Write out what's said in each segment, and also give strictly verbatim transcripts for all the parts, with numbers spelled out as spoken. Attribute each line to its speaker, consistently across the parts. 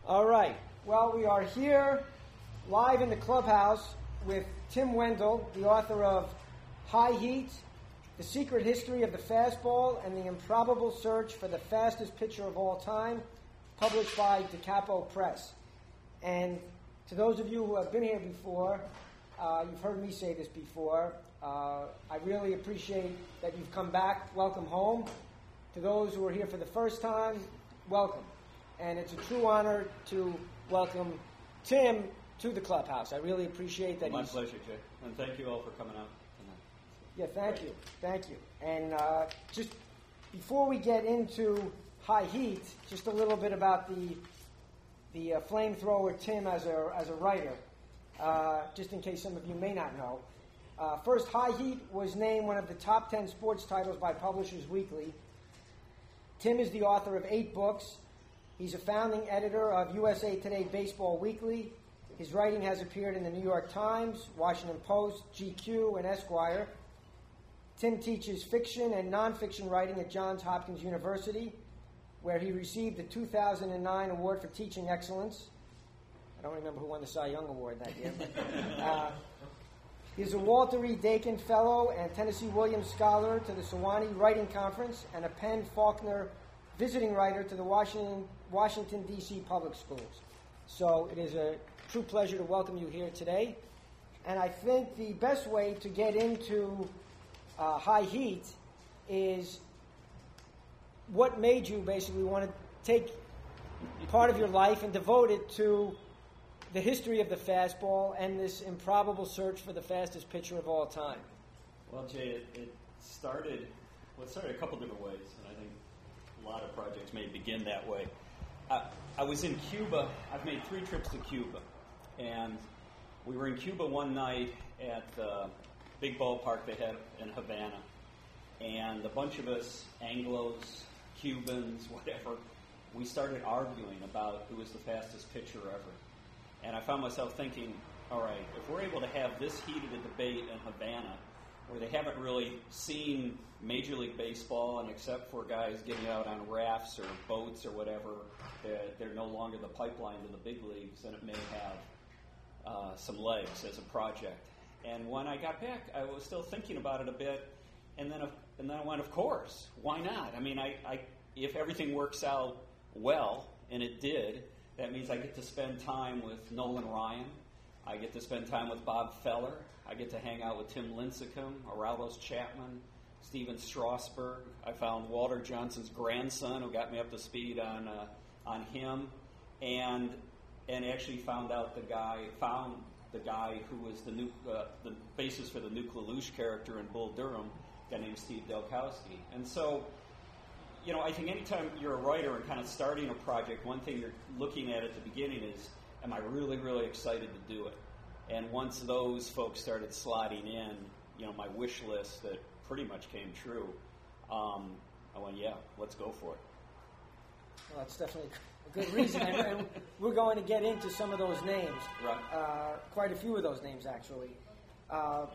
Speaker 1: All right. Well, we are here live in the clubhouse with Tim Wendell, the author of High Heat, The Secret History of the Fastball and the Improbable Search for the Fastest Pitcher of All Time, published by Da Capo Press. And to those of you who have been here before, uh, you've heard me say this before, uh, I really appreciate that you've come back. Welcome home. To those who are here for the first time, welcome. And it's a true honor to welcome Tim to the clubhouse. I really appreciate that.
Speaker 2: My
Speaker 1: he's...
Speaker 2: pleasure, Jay. And thank you all for coming out tonight.
Speaker 1: Yeah, thank you. Thank you. And uh, just before we get into High Heat, just a little bit about the the uh, flamethrower Tim as a as a writer, uh, just in case some of you may not know. Uh, first, High Heat was named one of the top ten sports titles by Publishers Weekly. Tim is the author of eight books. He's a founding editor of U S A Today Baseball Weekly. His writing has appeared in the New York Times, Washington Post, G Q, and Esquire. Tim teaches fiction and nonfiction writing at Johns Hopkins University, where he received the two thousand nine Award for Teaching Excellence. I don't remember who won the Cy Young Award that year. uh, he's a Walter E. Dakin Fellow and Tennessee Williams Scholar to the Sewanee Writing Conference and a Penn Faulkner Visiting Writer to the Washington, Washington, D C Public Schools. So it is a true pleasure to welcome you here today. And I think the best way to get into uh, High Heat is what made you basically want to take part of your life and devote it to the history of the fastball and this improbable search for the fastest pitcher of all time.
Speaker 2: Well, Jay, it, it started, well, it started a couple different ways, and I think a lot of projects may begin that way. Uh, I was in Cuba. I've made three trips to Cuba, and we were in Cuba one night at the big ballpark they had in Havana, and a bunch of us, Anglos, Cubans, whatever, we started arguing about who was the fastest pitcher ever. And I found myself thinking, all right, if we're able to have this heated a debate in Havana, where they haven't really seen Major League Baseball, and except for guys getting out on rafts or boats or whatever, they're, they're no longer the pipeline to the big leagues, and it may have uh, some legs as a project. And when I got back, I was still thinking about it a bit, and then and then I went, of course, why not? I mean, I, I if everything works out well, and it did, that means I get to spend time with Nolan Ryan. I get to spend time with Bob Feller. I get to hang out with Tim Lincecum, Aroldis Chapman, Steven Strasburg. I found Walter Johnson's grandson, who got me up to speed on uh, on him, and and actually found out the guy found the guy who was the new uh, the basis for the Nuke LaLoosh character in Bull Durham, a guy named Steve Delkowski. And so, you know, I think anytime you're a writer and kind of starting a project, one thing you're looking at at the beginning is, am I really, really excited to do it? And once those folks started slotting in, you know, my wish list that pretty much came true, um, I went, yeah, let's go for it.
Speaker 1: Well, that's definitely a good reason. and, and we're going to get into some of those names.
Speaker 2: Right.
Speaker 1: Uh, quite a few of those names, actually. Uh,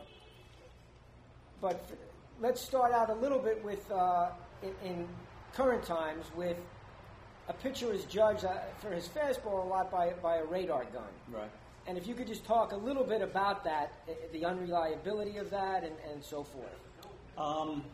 Speaker 1: but f- let's start out a little bit with, uh, in, in current times, with a pitcher is judged uh, for his fastball a lot by, by a radar gun.
Speaker 2: Right.
Speaker 1: And if you could just talk a little bit about that, the unreliability of that, and, and so forth.
Speaker 2: Um,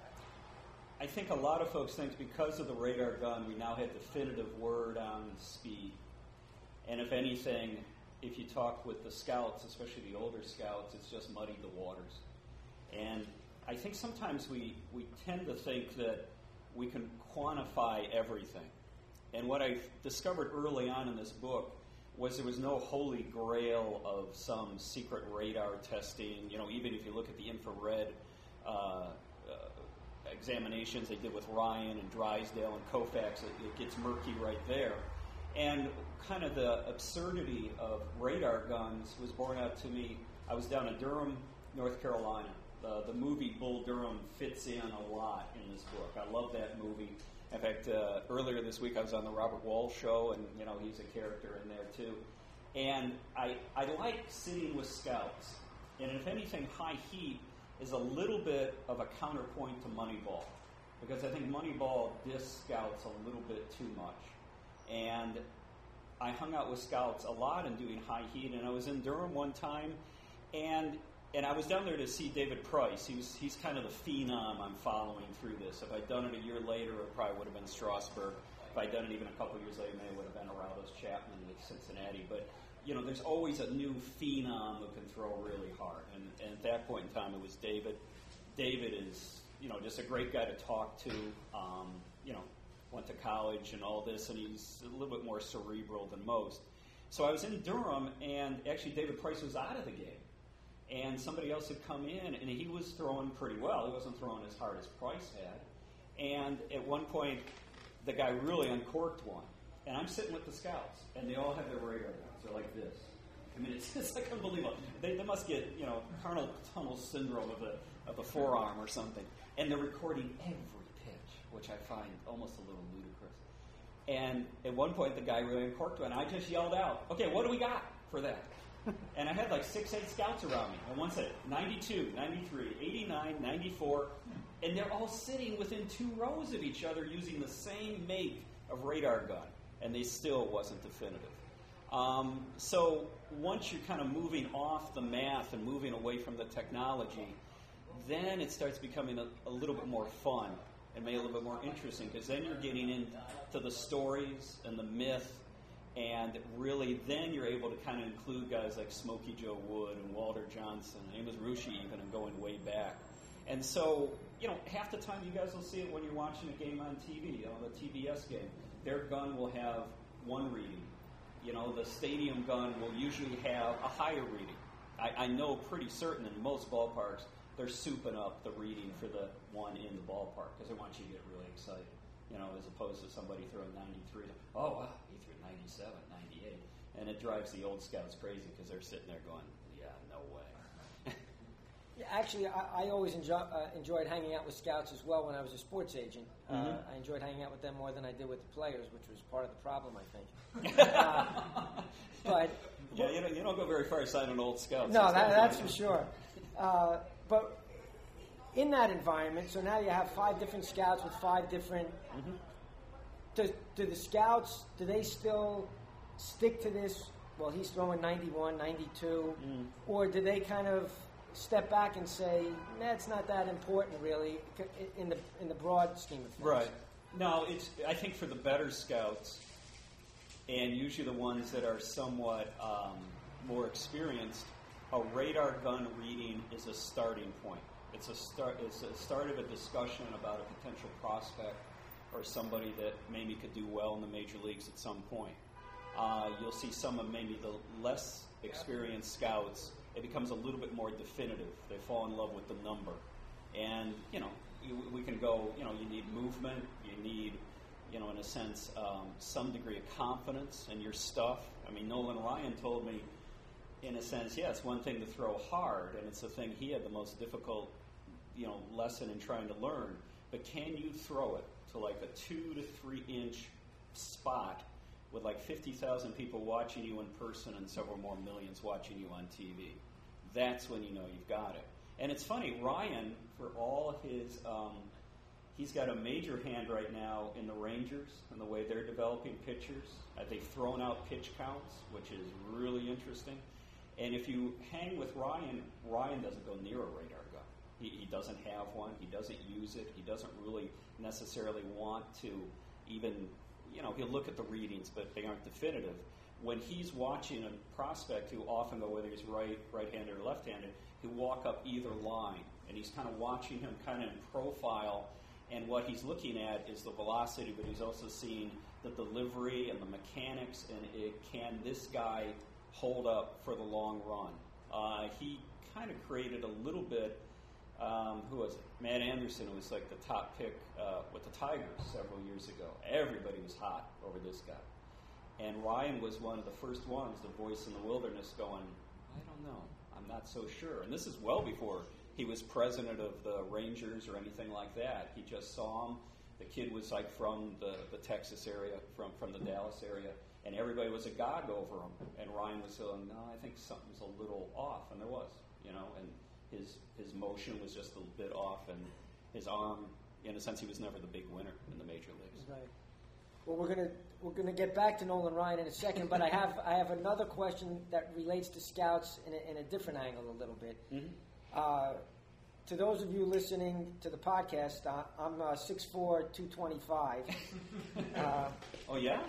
Speaker 2: I think a lot of folks think because of the radar gun, we now have definitive word on speed. And if anything, if you talk with the scouts, especially the older scouts, it's just muddied the waters. And I think sometimes we, we tend to think that we can quantify everything. And what I discovered early on in this book was there was no holy grail of some secret radar testing. You know, even if you look at the infrared uh, uh, examinations they did with Ryan and Drysdale and Koufax, it, it gets murky right there. And kind of the absurdity of radar guns was borne out to me. I was down in Durham, North Carolina. The, the movie Bull Durham fits in a lot in this book. I love that movie. In fact, uh, earlier this week I was on the Robert Walsh show, and you know he's a character in there too. And I I like sitting with scouts, and if anything, High Heat is a little bit of a counterpoint to Moneyball, because I think Moneyball discs scouts a little bit too much. And I hung out with scouts a lot and doing high heat, and I was in Durham one time, and and I was down there to see David Price. He was he's kind of the phenom I'm following through this. If I'd done it a year later, it probably would have been Strasburg. If I'd done it even a couple of years later, maybe it would have been Aroldis Chapman with Cincinnati. But you know, there's always a new phenom who can throw really hard, and, and at that point in time, it was David. David is, you know, just a great guy to talk to. Um, you know, went to college and all this, and he's a little bit more cerebral than most. So I was in Durham, and actually David Price was out of the game, and somebody else had come in, and he was throwing pretty well. He wasn't throwing as hard as Price had, and at one point, the guy really uncorked one, and I'm sitting with the scouts, and they all have their radar guns. They're like this. I mean, it's, it's like unbelievable. They, they must get, you know, carpal tunnel syndrome of the of the forearm or something, and they're recording every pitch, which I find almost a little ludicrous. And at one point, the guy really uncorked one, and I just yelled out, "Okay, what do we got for that?" And I had like six, eight scouts around me, and one said ninety-two, ninety-three, eighty-nine, ninety-four, and they're all sitting within two rows of each other using the same make of radar gun, and they still wasn't definitive. Um, so once you're kind of moving off the math and moving away from the technology, then it starts becoming a, a little bit more fun and maybe a little bit more interesting, because then you're getting into the stories and the myth, and really then you're able to kind of include guys like Smokey Joe Wood and Walter Johnson and Amos Rusci even, and going way back. And so, you know, half the time you guys will see it when you're watching a game on T V, you know, the T B S game. Their gun will have one reading. You know, the stadium gun will usually have a higher reading. I, I know pretty certain in most ballparks they're souping up the reading for the one in the ballpark because they want you to get really excited, you know, as opposed to somebody throwing ninety-three. Oh, wow, he threw ninety-seven, ninety-eight. And it drives the old scouts crazy because they're sitting there going, yeah, no way.
Speaker 1: Yeah, actually, I, I always enjoy, uh, enjoyed hanging out with scouts as well when I was a sports agent.
Speaker 2: Mm-hmm.
Speaker 1: Uh, I enjoyed hanging out with them more than I did with the players, which was part of the problem, I think. uh, but
Speaker 2: yeah, you don't, you don't go very far signing old scouts.
Speaker 1: No, that, that's for sure. Uh, but in that environment, so now you have five different scouts with five different. Mm-hmm. Do, do the scouts, do they still stick to this? Well, he's throwing ninety-one, ninety-two, mm. or do they kind of step back and say, that's not that important, really, in the in the broad scheme of things?
Speaker 2: Right. No, it's. I think for the better scouts, and usually the ones that are somewhat um, more experienced, a radar gun reading is a starting point. It's a start. It's a start of a discussion about a potential prospect or somebody that maybe could do well in the major leagues at some point. Uh, you'll see some of maybe the less experienced scouts. It becomes a little bit more definitive. They fall in love with the number, and you know, you, we can go. You know, you need movement. You need, you know, in a sense, um, some degree of confidence in your stuff. I mean, Nolan Ryan told me, in a sense, yeah, it's one thing to throw hard, and it's the thing he had the most difficult, you know, lesson in trying to learn. But can you throw it to like a two to three inch spot with like fifty thousand people watching you in person and several more millions watching you on T V? That's when you know you've got it. And it's funny, Ryan, for all his, um, he's got a major hand right now in the Rangers and the way they're developing pitchers. Uh, they've thrown out pitch counts, which is really interesting. And if you hang with Ryan, Ryan doesn't go near a radar gun. He, he doesn't have one. He doesn't use it. He doesn't really necessarily want to even, you know, he'll look at the readings, but they aren't definitive. When he's watching a prospect who often go, whether he's right, right-handed or left-handed, he'll walk up either line, and he's kind of watching him kind of in profile, and what he's looking at is the velocity, but he's also seeing the delivery and the mechanics, and it, can this guy hold up for the long run? Uh, he kind of created a little bit, um, who was it? Matt Anderson was like the top pick uh, with the Tigers several years ago. Everybody was hot over this guy. And Ryan was one of the first ones, the voice in the wilderness, going, I don't know, I'm not so sure. And this is well before he was president of the Rangers or anything like that. He just saw him. The kid was like from the, the Texas area, from, from the Dallas area, and everybody was agog over him. And Ryan was saying, no, I think something's a little off. And there was, you know, and his his motion was just a bit off, and his arm, in a sense, he was never the big winner in the major leagues.
Speaker 1: Right. Well, we're going to we're going to get back to Nolan Ryan in a second, but I have I have another question that relates to scouts in a, in a different angle a little bit.
Speaker 2: Mm-hmm.
Speaker 1: Uh, to those of you listening to the podcast, uh, I'm uh, six foot four, two twenty-five. uh,
Speaker 2: oh, yeah?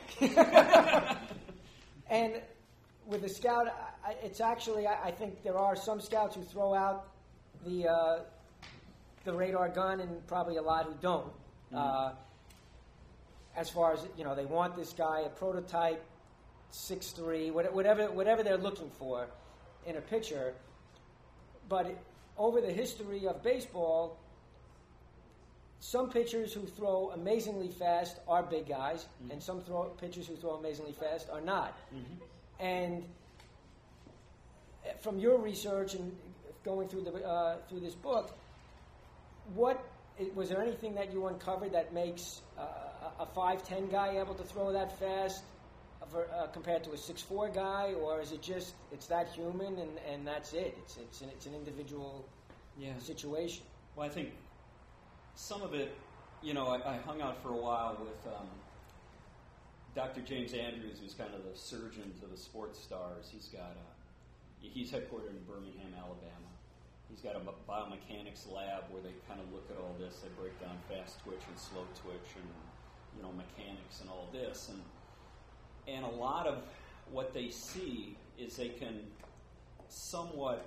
Speaker 1: And with a scout, I, it's actually, I, I think there are some scouts who throw out the uh, the radar gun and probably a lot who don't. Mm-hmm. Uh, as far as, you know, they want this guy, a prototype, six three, whatever, whatever they're looking for in a pitcher. But it, over the history of baseball, some pitchers who throw amazingly fast are big guys, mm-hmm. and some throw, pitchers who throw amazingly fast are not. Mm-hmm. And from your research and going through the uh, through this book, what was there anything that you uncovered that makes uh, a five ten guy able to throw that fast uh, compared to a six four guy, or is it just it's that human and, and that's it? It's it's an, it's an individual
Speaker 2: yeah.
Speaker 1: situation.
Speaker 2: Well, I think some of it, you know, I, I hung out for a while with um, Doctor James Andrews, who's kind of the surgeon to the sports stars. He's got a, he's headquartered in Birmingham, Alabama. He's got a biomechanics lab where they kind of look at all this. They break down fast twitch and slow twitch and, you know, mechanics and all this. And and a lot of what they see is they can somewhat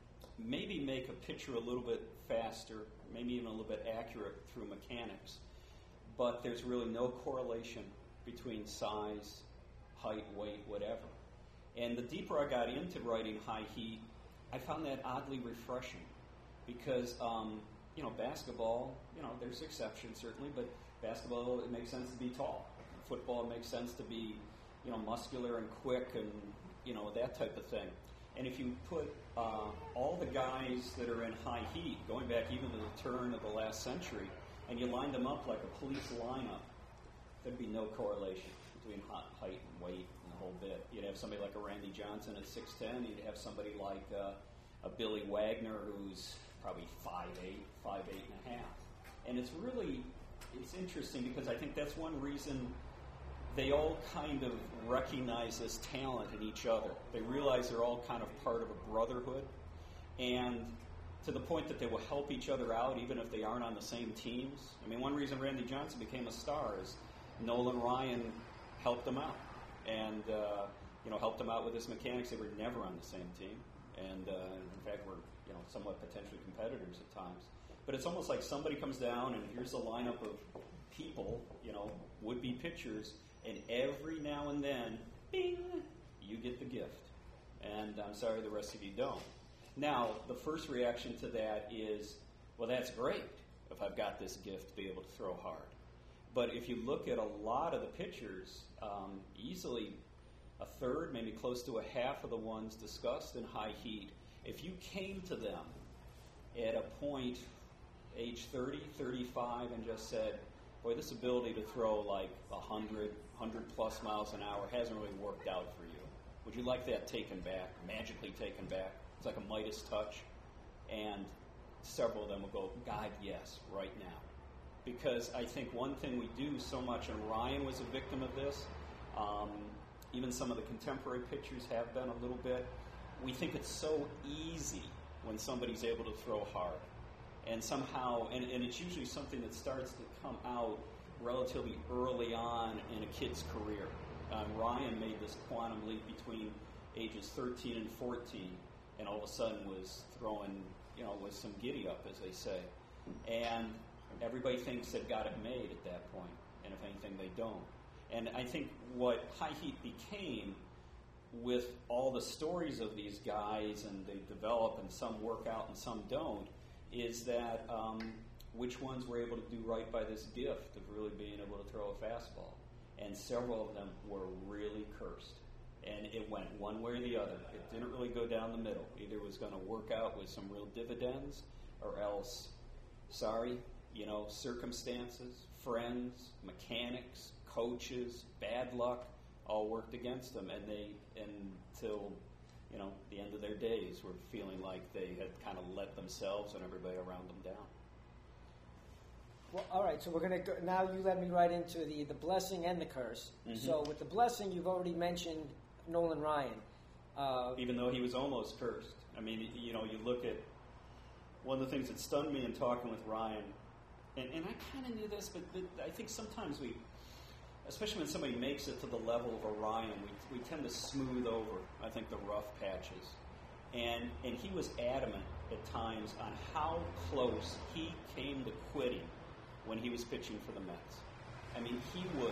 Speaker 2: maybe make a pitcher a little bit faster, maybe even a little bit accurate through mechanics. But there's really no correlation between size, height, weight, whatever. And the deeper I got into writing high heat, I found that oddly refreshing because, um, you know, basketball, you know, there's exceptions certainly, but basketball, it makes sense to be tall. Football, it makes sense to be, you know, muscular and quick and, you know, that type of thing. And if you put uh, all the guys that are in high heat, going back even to the turn of the last century, and you lined them up like a police lineup, there'd be no correlation between height and weight and the whole bit. You'd have somebody like a Randy Johnson at six ten. You'd have somebody like uh, a Billy Wagner who's probably five eight, five eight and a half. And it's really, it's interesting because I think that's one reason they all kind of recognize this talent in each other. They realize they're all kind of part of a brotherhood. And to the point that they will help each other out even if they aren't on the same teams. I mean, one reason Randy Johnson became a star is Nolan Ryan helped him out. And, uh, you know, helped him out with his mechanics. They were never on the same team. And, uh, in fact, were, you know, somewhat potentially competitors at times. But it's almost like somebody comes down and here's a lineup of people, you know, would-be pitchers, and every now and then, bing, you get the gift. And I'm sorry the rest of you don't. Now, the first reaction to that is, well, that's great if I've got this gift to be able to throw hard. But if you look at a lot of the pitchers, um, easily a third, maybe close to a half of the ones discussed in high heat, if you came to them at a point, age thirty, thirty-five, and just said, boy, this ability to throw like one hundred, one hundred plus miles an hour hasn't really worked out for you. Would you like that taken back, magically taken back? It's like a Midas touch. And several of them will go, God, yes, right now. Because I think one thing we do so much, and Ryan was a victim of this, um, even some of the contemporary pitchers have been a little bit, we think it's so easy when somebody's able to throw hard. And somehow, and, and it's usually something that starts to come out relatively early on in a kid's career. Um, Ryan made this quantum leap between ages thirteen and fourteen, and all of a sudden was throwing, you know, with some giddy up, as they say. And everybody thinks they've got it made at that point, and if anything, they don't. And I think what high heat became, with all the stories of these guys, and they develop, and some work out and some don't, is that um, which ones were able to do right by this gift of really being able to throw a fastball. And several of them were really cursed. And it went one way or the other. It didn't really go down the middle. Either it was going to work out with some real dividends, or else, sorry, you know, circumstances, friends, mechanics, coaches, bad luck, all worked against them. And they, until, you know, the end of their days, were feeling like they had kind of let themselves and everybody around them down.
Speaker 1: Well, all right, so we're going to go, now you led me right into the, the blessing and the curse.
Speaker 2: Mm-hmm.
Speaker 1: So with the blessing, you've already mentioned Nolan Ryan. Uh,
Speaker 2: Even though he was almost cursed. I mean, you know, you look at one of the things that stunned me in talking with Ryan, and, and I kind of knew this, but, but I think sometimes we, especially when somebody makes it to the level of a Ryan, we, we tend to smooth over, I think, the rough patches. And and he was adamant at times on how close he came to quitting when he was pitching for the Mets. I mean, he was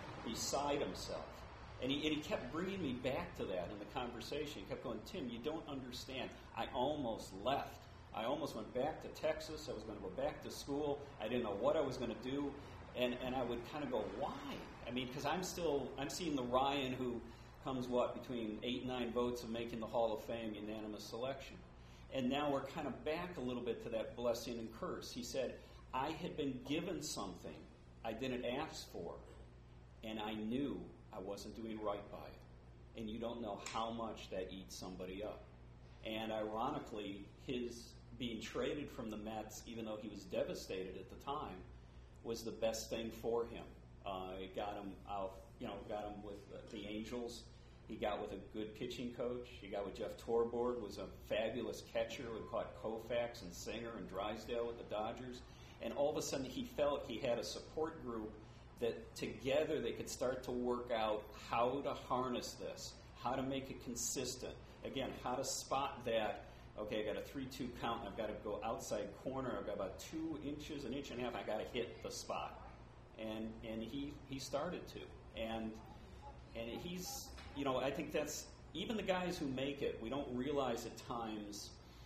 Speaker 2: beside himself. And he, and he kept bringing me back to that in the conversation. He kept going, Tim, you don't understand. I almost left. I almost went back to Texas. I was going to go back to school. I didn't know what I was going to do. And and I would kind of go, why? I mean, because I'm still, I'm seeing the Ryan who comes, what, between eight and nine votes of making the Hall of Fame unanimous selection. And now we're kind of back a little bit to that blessing and curse. He said, I had been given something I didn't ask for, and I knew I wasn't doing right by it. And you don't know how much that eats somebody up. And ironically, his being traded from the Mets, even though he was devastated at the time, was the best thing for him. Uh, it got him out, you know, got him with uh, the Angels. He got with a good pitching coach. He got with Jeff Torborg, was a fabulous catcher who caught Koufax and Singer and Drysdale with the Dodgers. And all of a sudden, he felt he had a support group that together they could start to work out how to harness this, how to make it consistent. Again, how to spot that, okay, I got a three two count, and I've got to go outside corner, I've got about two inches, an inch and a half, I've got to hit the spot. And and he, he started to. And and he's, you know, I think that's, even the guys who make it, we don't realize at times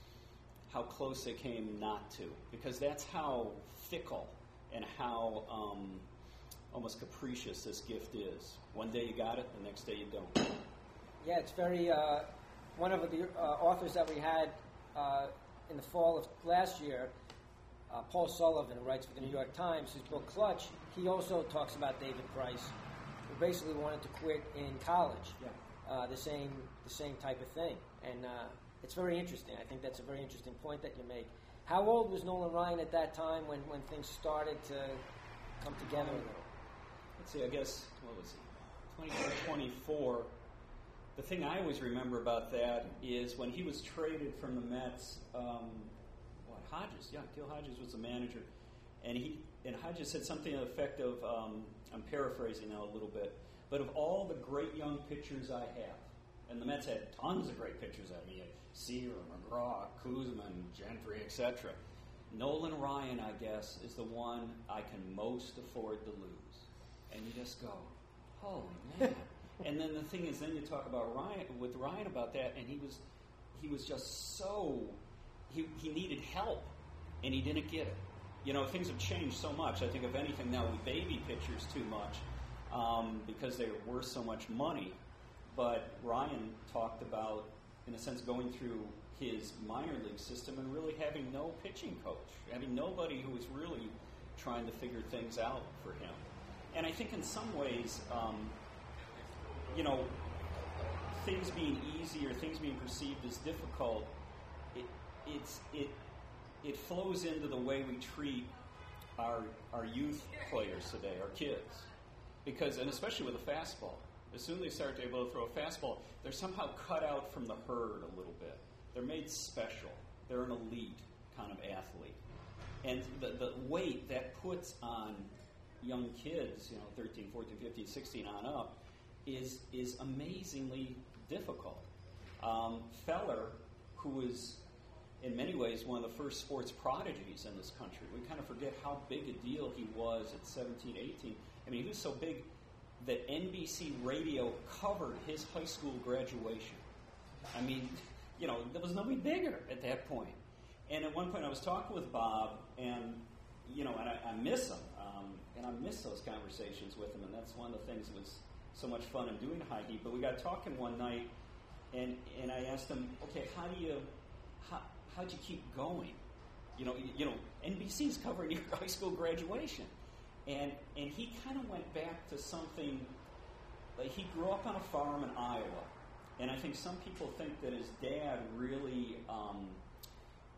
Speaker 2: how close they came not to, because that's how fickle and how um, almost capricious this gift is. One day you got it, the next day you don't.
Speaker 1: Yeah, it's very, uh, one of the uh, authors that we had uh, in the fall of last year, uh, Paul Sullivan, who writes for the New York Times, his book Clutch, he also talks about David Price, who basically wanted to quit in college.
Speaker 2: Yeah.
Speaker 1: Uh, the same the same type of thing. And uh, it's very interesting. I think that's a very interesting point that you make. How old was Nolan Ryan at that time when, when things started to come together a little?
Speaker 2: Let's see, I guess, what was he, twenty-two, twenty-four. The thing I always remember about that is when he was traded from the Mets, um, what, Hodges, yeah, Gil Hodges was the manager, and he and Hodges said something to the effect of, um, I'm paraphrasing now a little bit, but of all the great young pitchers I have, and the Mets had tons of great pitchers at me, Seager, McGraw, Kuzman, Gentry, et cetera. Nolan Ryan, I guess, is the one I can most afford to lose. And you just go, holy man. And then the thing is, then you talk about Ryan, with Ryan about that, and he was he was just so, he, he needed help, and he didn't get it. You know, things have changed so much. I think, if anything, now we baby pitchers too much um, because they're worth so much money. But Ryan talked about, in a sense, going through his minor league system and really having no pitching coach, having nobody who was really trying to figure things out for him. And I think in some ways, um, you know, things being easy or things being perceived as difficult, it it's it it flows into the way we treat our our youth players today, our kids, because, and especially with a fastball. As soon as they start to be able to throw a fastball, they're somehow cut out from the herd a little bit. They're made special. They're an elite kind of athlete. And the, the weight that puts on young kids, you know, thirteen, fourteen, fifteen, sixteen on up, is is amazingly difficult. Um, Feller, who was in many ways one of the first sports prodigies in this country, we kind of forget how big a deal he was at seventeen, eighteen. I mean, he was so big that N B C Radio covered his high school graduation. I mean, you know, there was nobody bigger at that point. And at one point I was talking with Bob, and, you know, and I, I miss him, um, and I miss those conversations with him, and that's one of the things that was so much fun in doing High Heat. But we got talking one night, and, and I asked him, okay, how do you, how, how'd you keep going? You know, you, you know, N B C's covering your high school graduation. And and he kind of went back to something, like he grew up on a farm in Iowa. And I think some people think that his dad really um,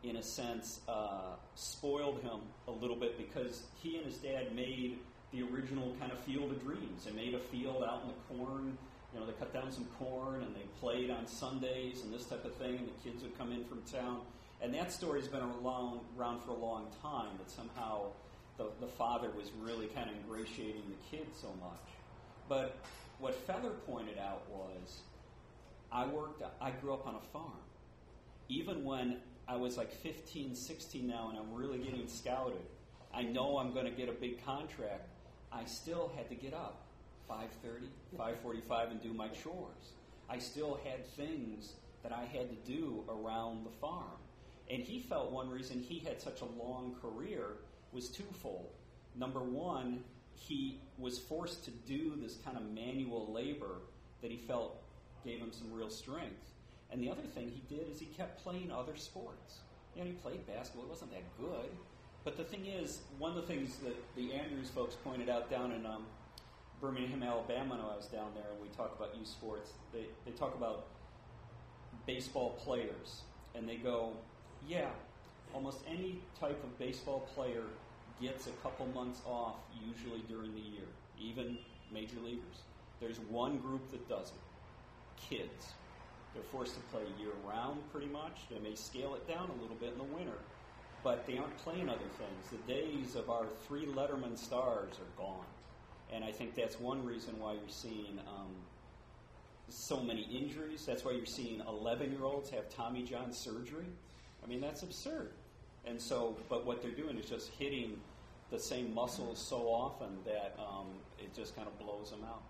Speaker 2: in a sense, uh, spoiled him a little bit because he and his dad made the original kind of Field of Dreams. They made a field out in the corn. You know, they cut down some corn and they played on Sundays and this type of thing, and the kids would come in from town. And that story's been around, around for a long time, that somehow the, the father was really kind of ingratiating the kids so much. But what Feather pointed out was, I worked, I grew up on a farm. Even when I was like fifteen, sixteen now and I'm really getting scouted, I know I'm going to get a big contract, I still had to get up five thirty, five forty-five and do my chores. I still had things that I had to do around the farm. And he felt one reason he had such a long career was twofold. Number one, he was forced to do this kind of manual labor that he felt gave him some real strength. And the other thing he did is he kept playing other sports. You know, he played basketball. It wasn't that good. But the thing is, one of the things that the Andrews folks pointed out down in um, Birmingham, Alabama, when I was down there, and we talk about youth sports, they, they talk about baseball players. And they go, yeah, almost any type of baseball player gets a couple months off usually during the year, even major leaguers. There's one group that doesn't. Kids. They're forced to play year-round pretty much. They may scale it down a little bit in the winter, but they aren't playing other things. The days of our three Letterman stars are gone. And I think that's one reason why you're seeing um, so many injuries. That's why you're seeing eleven-year-olds have Tommy John surgery. I mean, that's absurd. And so, but what they're doing is just hitting the same muscles so often that um, it just kind of blows them out.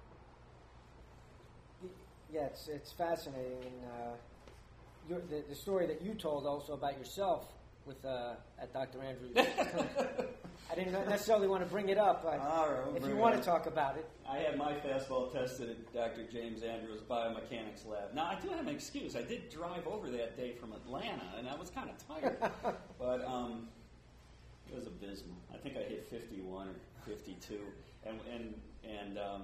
Speaker 1: Yeah, it's it's fascinating. And uh, your, the, the story that you told also about yourself with uh, at Doctor Andrews. I didn't necessarily want to bring it up, but
Speaker 2: All right, we'll
Speaker 1: if you want to talk about it.
Speaker 2: I had my fastball tested at Doctor James Andrews' biomechanics lab. Now, I do have an excuse. I did drive over that day from Atlanta, and I was kind of tired. But um, it was abysmal. I think I hit fifty-one or fifty-two. And and and um,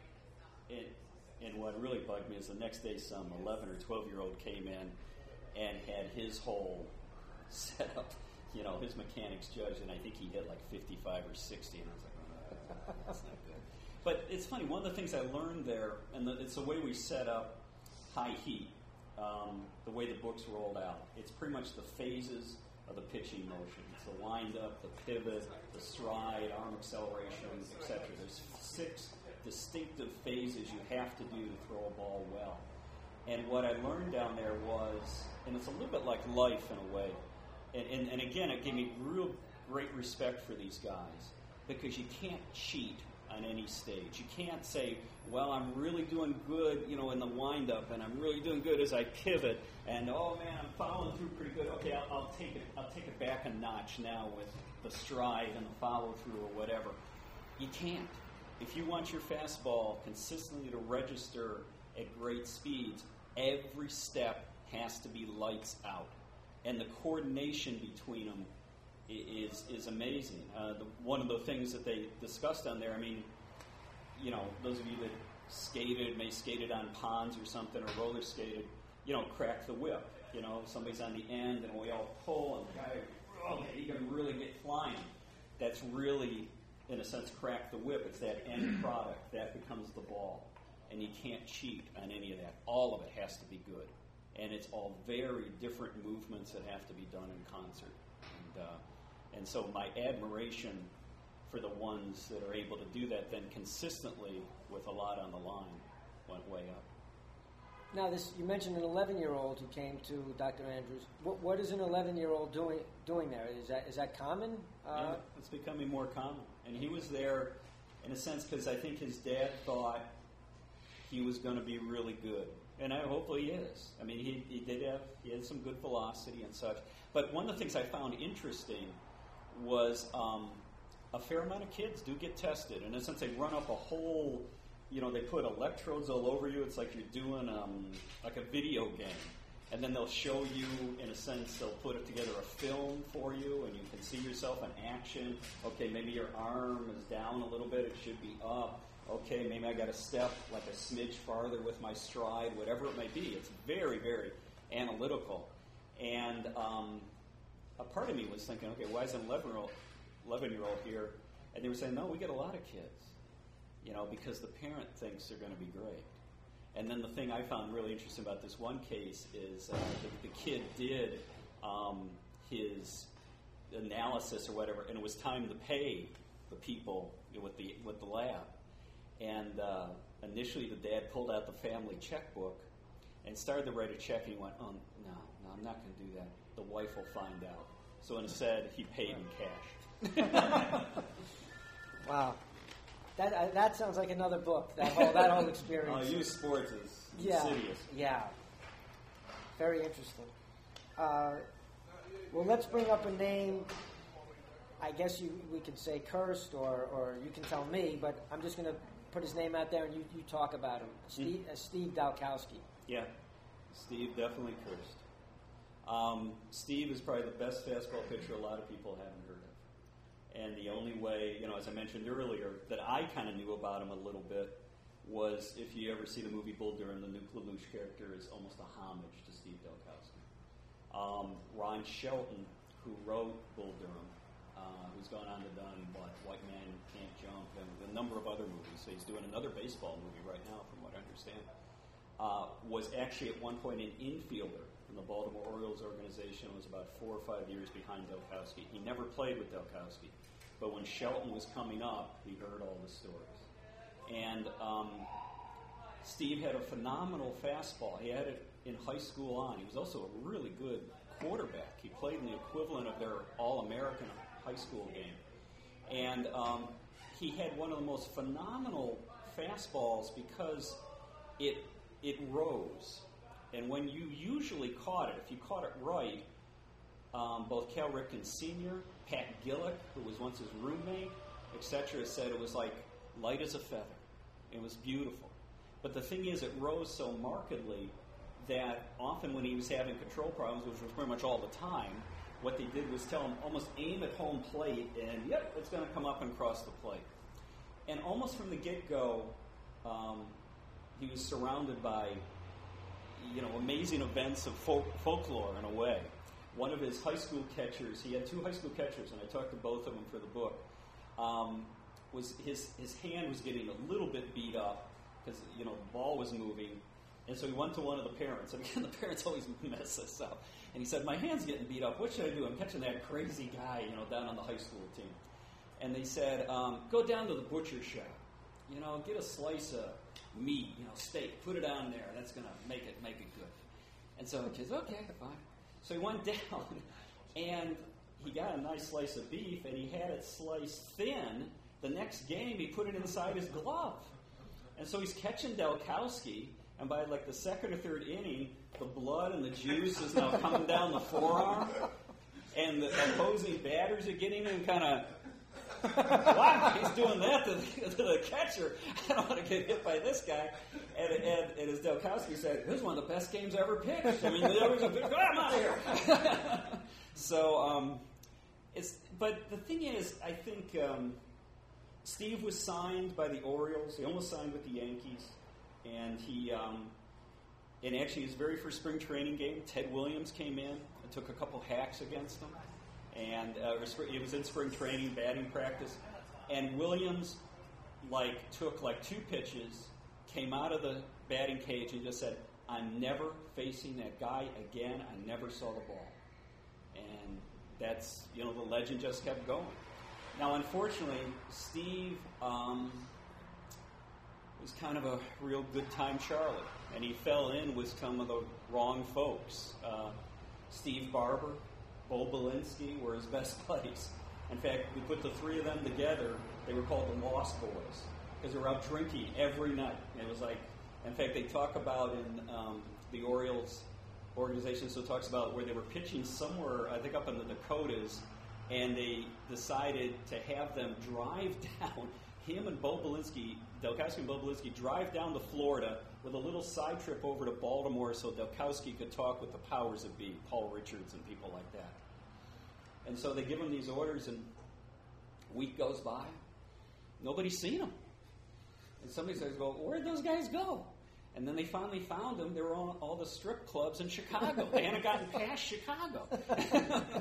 Speaker 2: it, and what really bugged me is the next day some eleven or twelve-year-old came in and had his whole setup, you know, his mechanics judge, and I think he hit like fifty-five or sixty, and I was like, oh, that's not good. But it's funny, one of the things I learned there, and the, it's the way we set up high heat, um, the way the book's rolled out. It's pretty much the phases of the pitching motion. It's the wind up, the pivot, the stride, arm acceleration, et cetera. There's six distinctive phases you have to do to throw a ball well. And what I learned down there was, and it's a little bit like life in a way, and, and, and again, it gave me real great respect for these guys, because you can't cheat on any stage. You can't say, well, I'm really doing good, you know, in the wind-up, and I'm really doing good as I pivot, and oh man, I'm following through pretty good. Okay, I'll, I'll take it. I'll take it back a notch now with the stride and the follow-through or whatever. You can't. If you want your fastball consistently to register at great speeds, every step has to be lights out, and the coordination between them is is amazing. Uh, the, one of the things that they discussed on there, I mean, you know, those of you that skated, may skated on ponds or something, or roller skated, you know, crack the whip. You know, somebody's on the end, and we all pull, and the guy, oh, he can really get flying. That's really, in a sense, crack the whip. It's that end product. That becomes the ball. And you can't cheat on any of that. All of it has to be good. And it's all very different movements that have to be done in concert. And, uh, and so my admiration for the ones that are able to do that then consistently with a lot on the line went way up.
Speaker 1: Now, this you mentioned an eleven-year-old who came to Doctor Andrews. What, what is an eleven-year-old doing doing there? Is that is that common? Uh,
Speaker 2: yeah, it's becoming more common. And he was there, in a sense, because I think his dad thought he was going to be really good. And I, hopefully he is. I mean, he, he did have, he had some good velocity and such. But one of the things I found interesting was um, a fair amount of kids do get tested. In a sense, they run up a whole, you know, they put electrodes all over you. It's like you're doing um, like a video game. And then they'll show you, in a sense, they'll put it together a film for you, and you can see yourself in action. Okay, maybe your arm is down a little bit. It should be up. Okay, maybe I got to step like a smidge farther with my stride, whatever it may be. It's very, very analytical. And um, a part of me was thinking, okay, why is an eleven-year-old here? And they were saying, no, we get a lot of kids, you know, because the parent thinks they're going to be great. And then the thing I found really interesting about this one case is uh, the, the kid did um, his analysis or whatever, and it was time to pay the people with the with the lab. And uh, initially, the dad pulled out the family checkbook and started to write a check, and he went, "Oh no, no, I'm not going to do that. The wife will find out." So instead, he paid in cash.
Speaker 1: Wow, that uh, that sounds like another book. That whole that whole experience.
Speaker 2: Uh, youth sports is
Speaker 1: yeah,
Speaker 2: insidious.
Speaker 1: Yeah, very interesting. Uh, well, let's bring up a name. I guess you we could say cursed, or, or you can tell me, but I'm just going to put his name out there and you, you talk about him. Steve, uh, Steve Dalkowski.
Speaker 2: Yeah, Steve definitely cursed. Um, Steve is probably the best fastball pitcher a lot of people haven't heard of. And the only way, you know, as I mentioned earlier, that I kind of knew about him a little bit was if you ever see the movie Bull Durham, the Nuke LaLoosh character is almost a homage to Steve Dalkowski. Um, Ron Shelton, who wrote Bull Durham, uh, who's gone on to done what White Man Can't Jump and a number of other movies. So he's doing another baseball movie right now, from what I understand. Uh, was actually at one point an infielder in the Baltimore Orioles organization. Was about four or five years behind Dalkowski. He never played with Dalkowski, but when Shelton was coming up, he heard all the stories. And um, Steve had a phenomenal fastball. He had it in high school on. He was also a really good quarterback. He played in the equivalent of their All-American high school game. And um, he had one of the most phenomenal fastballs because it it rose. And when you usually caught it, if you caught it right, um, both Cal Ripken Senior, Pat Gillick, who was once his roommate, et cetera, said it was like light as a feather. It was beautiful. But the thing is, it rose so markedly that often when he was having control problems, which was pretty much all the time, what they did was tell him, almost aim at home plate, and yep, it's going to come up and cross the plate. And almost from the get-go, um, he was surrounded by, you know, amazing events of folk, folklore in a way. One of his high school catchers, he had two high school catchers, and I talked to both of them for the book, um, was his, his hand was getting a little bit beat up because, you know, the ball was moving. And so he went to one of the parents. And again, the parents always mess this up. And he said, my hand's getting beat up. What should I do? I'm catching that crazy guy, you know, down on the high school team. And they said, um, go down to the butcher shop. You know, get a slice of meat, you know, steak. Put it on there. That's going to make it make it good. And so he says, okay, fine. So he went down, and he got a nice slice of beef, and he had it sliced thin. The next game, he put it inside his glove. And so he's catching Dalkowski. And by like the second or third inning, the blood and the juice is now coming down the forearm, and the opposing batters are getting in kind of, wow, he's doing that to the, to the catcher. I don't want to get hit by this guy. And, and, and as Dalkowski said, this is one of the best games I ever pitched. I mean, there was a big, I'm out of here. so, um, it's, but the thing is, I think um, Steve was signed by the Orioles. He almost signed with the Yankees. And he, um, and actually his very first spring training game, Ted Williams came in and took a couple hacks against him. And uh, it was in spring training, batting practice. And Williams, like, took like two pitches, came out of the batting cage and just said, I'm never facing that guy again. I never saw the ball. And that's, you know, the legend just kept going. Now, unfortunately, Steve... Um, was kind of a real good time Charlie, and he fell in with some of the wrong folks. Uh, Steve Barber, Bo Belinsky were his best buddies. In fact, we put the three of them together. They were called the Lost Boys because they were out drinking every night. And it was like, in fact, they talk about in um, the Orioles organization, so it talks about where they were pitching somewhere, I think up in the Dakotas, and they decided to have them drive down. Him and Bo Belinsky, Dalkowski and Bo Belinsky drive down to Florida with a little side trip over to Baltimore so Dalkowski could talk with the powers that be, Paul Richards and people like that. And so they give him these orders, and a week goes by. Nobody's seen them. And somebody says, well, where'd those guys go? And then they finally found them. They were on all the strip clubs in Chicago. They hadn't gotten past Chicago.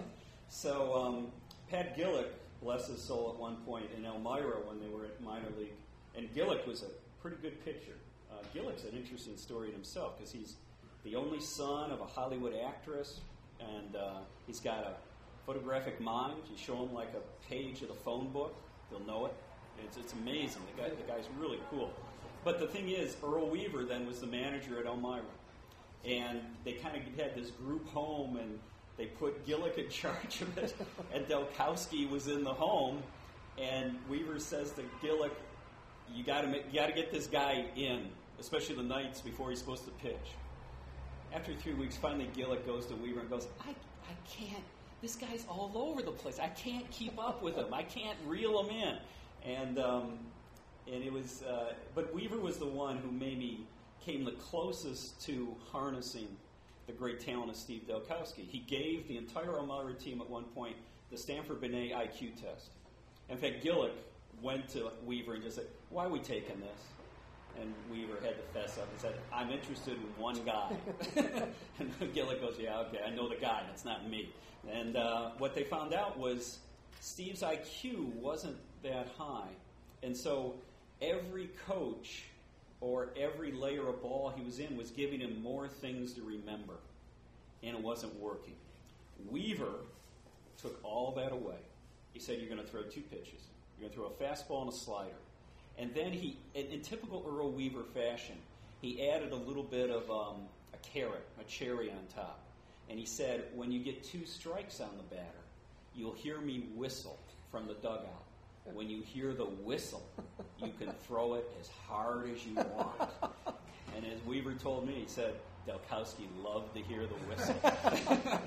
Speaker 2: So um, Pat Gillick, bless his soul, at one point in Elmira when they were at minor league, and Gillick was a pretty good pitcher. Uh, Gillick's an interesting story in himself because he's the only son of a Hollywood actress, and uh, he's got a photographic mind. You show him like a page of the phone book, they'll know it. It's, it's amazing. The guy, the guy's really cool. But the thing is, Earl Weaver then was the manager at Elmira, and they kind of had this group home, and they put Gillick in charge of it, and Delkowski was in the home, and Weaver says to Gillick, "You got to you got to get this guy in, especially the nights before he's supposed to pitch." After three weeks, finally Gillick goes to Weaver and goes, "I I can't. This guy's all over the place. I can't keep up with him. I can't reel him in." And um, and it was, uh, but Weaver was the one who maybe came the closest to harnessing the great talent of Steve Delkowski. He gave the entire Elmira team at one point the Stanford Binet I Q test. In fact, Gillick went to Weaver and just said, "Why are we taking this?" And Weaver had to fess up and said, "I'm interested in one guy." And Gillick goes, "Yeah, okay, I know the guy, it's not me." And uh, what they found out was Steve's I Q wasn't that high. And so every coach or every layer of ball he was in was giving him more things to remember. And it wasn't working. Weaver took all that away. He said, "You're going to throw two pitches. You're going to throw a fastball and a slider." And then he, in, in typical Earl Weaver fashion, he added a little bit of um, a carrot, a cherry on top. And he said, "When you get two strikes on the batter, you'll hear me whistle from the dugout. When you hear the whistle, you can throw it as hard as you want." And as Weaver told me, he said, Delkowski loved to hear the whistle.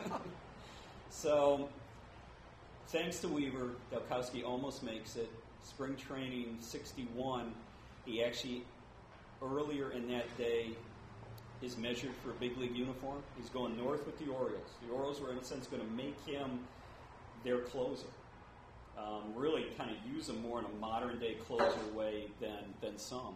Speaker 2: So, thanks to Weaver, Delkowski almost makes it. Spring training sixty-one, he actually, earlier in that day, is measured for a big league uniform. He's going north with the Orioles. The Orioles were, in a sense, going to make him their closer. Um, really kind of use him more in a modern-day closer way than, than some.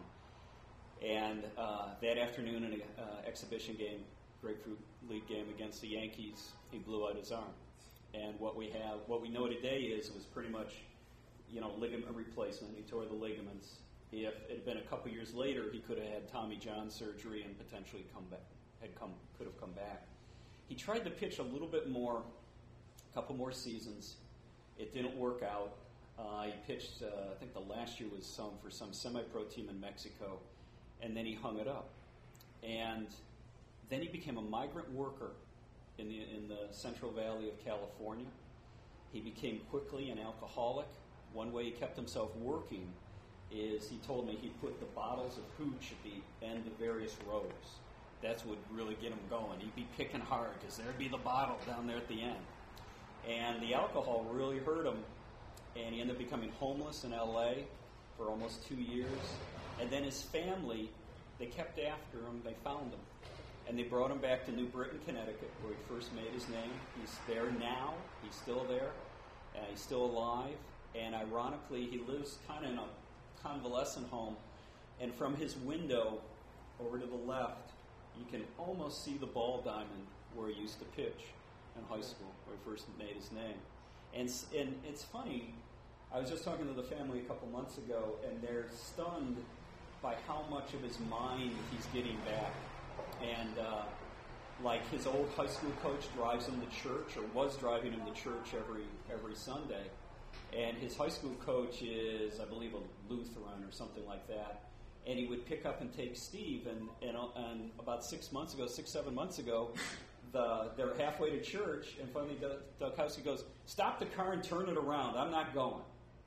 Speaker 2: And uh, that afternoon in an uh, exhibition game, Grapefruit League game against the Yankees, he blew out his arm. And what we have, what we know today is it was pretty much, you know, ligament replacement. He tore the ligaments. If it had been a couple years later, he could have had Tommy John surgery and potentially come back. Had come, could have come back. He tried to pitch a little bit more, a couple more seasons. It didn't work out. Uh, he pitched, uh, I think the last year was some for some semi-pro team in Mexico, and then he hung it up. And then he became a migrant worker in the in the Central Valley of California. He became quickly an alcoholic. One way he kept himself working is, he told me, he put the bottles of hooch at the end of various rows. That's what would really get him going. He'd be picking hard because there'd be the bottle down there at the end. And the alcohol really hurt him, and he ended up becoming homeless in L A for almost two years. And then his family, they kept after him. They found him. And they brought him back to New Britain, Connecticut, where he first made his name. He's there now. He's still there. Uh, he's still alive. And ironically, he lives kind of in a convalescent home. And from his window over to the left, you can almost see the ball diamond where he used to pitch in high school, where he first made his name. And, and it's funny, I was just talking to the family a couple months ago, and they're stunned by how much of his mind he's getting back. And uh, like his old high school coach drives him to church, or was driving him to church every every Sunday. And his high school coach is, I believe, a Lutheran or something like that. And he would pick up and take Steve. And, and, and about six months ago, six, seven months ago, the, they're halfway to church, and finally Delkowski goes, "Stop the car and turn it around. I'm not going."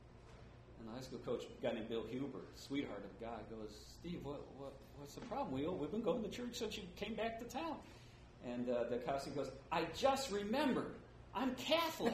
Speaker 2: And the high school coach, a guy named Bill Huber, sweetheart of a guy, goes, "Steve, what, what what's the problem? We, we've been going to church since you came back to town." And uh, Delkowski goes, "I just remembered. I'm Catholic."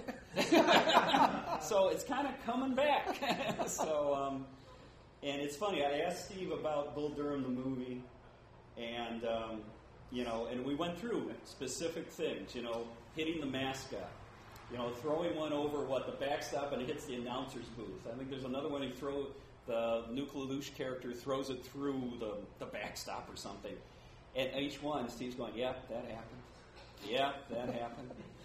Speaker 2: So it's kind of coming back. so, um, and it's funny, I asked Steve about Bull Durham, the movie, and, um, you know, and we went through specific things, you know, hitting the mascot, you know, throwing one over, what, the backstop, and it hits the announcer's booth. I think there's another one he throws, the Nuke LaLoosh character throws it through the, the backstop or something. And each one, Steve's going, "Yeah, that happened. Yeah, that happened.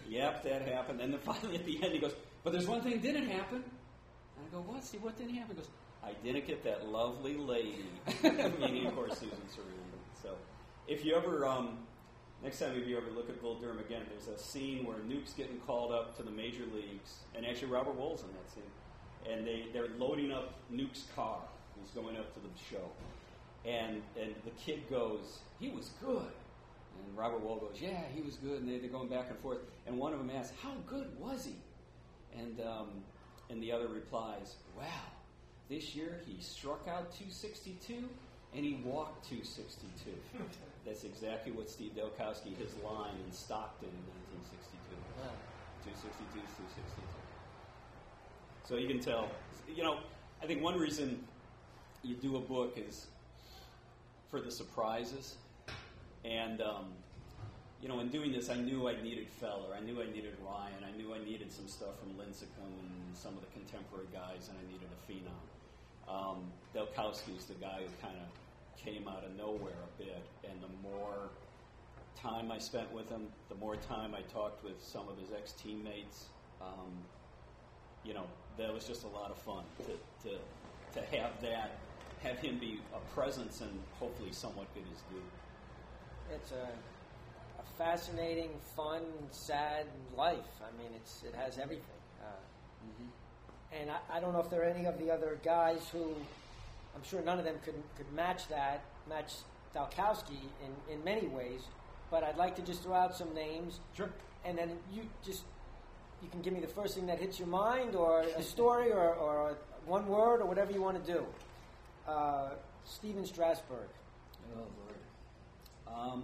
Speaker 2: Yep, that happened. And then finally at the end he goes, but there's one thing didn't happen. And I go, what? See, what didn't happen? He goes, I didn't get that lovely lady. Meaning, of course, Susan Sarandon. So if you ever, um, next time if you ever look at Bull Durham again, there's a scene where Nuke's getting called up to the major leagues, and actually Robert Wool's in that scene. And they, they're loading up Nuke's car. He's going up to the show. And and the kid goes, he was good. And Robert Wool goes, yeah, he was good. And they, they're going back and forth. And one of them asks, how good was he? And um, and the other replies, wow, this year he struck out two sixty-two and he walked two sixty-two. That's exactly what Steve Delkowski, his line in Stockton in nineteen sixty-two. Wow. two sixty-two, two sixty-two. So you can tell, you know, I think one reason you do a book is for the surprises. And, um, you know, in doing this, I knew I needed Feller. I knew I needed Ryan. I knew I needed some stuff from Lincecum and some of the contemporary guys, and I needed a phenom. Um, Delkowski's the guy who kind of came out of nowhere a bit, and the more time I spent with him, the more time I talked with some of his ex-teammates, um, you know, that was just a lot of fun to, to, to have that, have him be a presence and hopefully somewhat get his due.
Speaker 1: It's a, a fascinating, fun, sad life. I mean, it's it has everything. Uh, mm-hmm. And I, I don't know if there are any of the other guys who, I'm sure none of them could could match that, match Dalkowski in, in many ways. But I'd like to just throw out some names.
Speaker 2: Sure.
Speaker 1: And then you just, you can give me the first thing that hits your mind, or a story, or, or one word, or whatever you want to do. Uh, Stephen Strasburg.
Speaker 2: Oh, Lord. Um,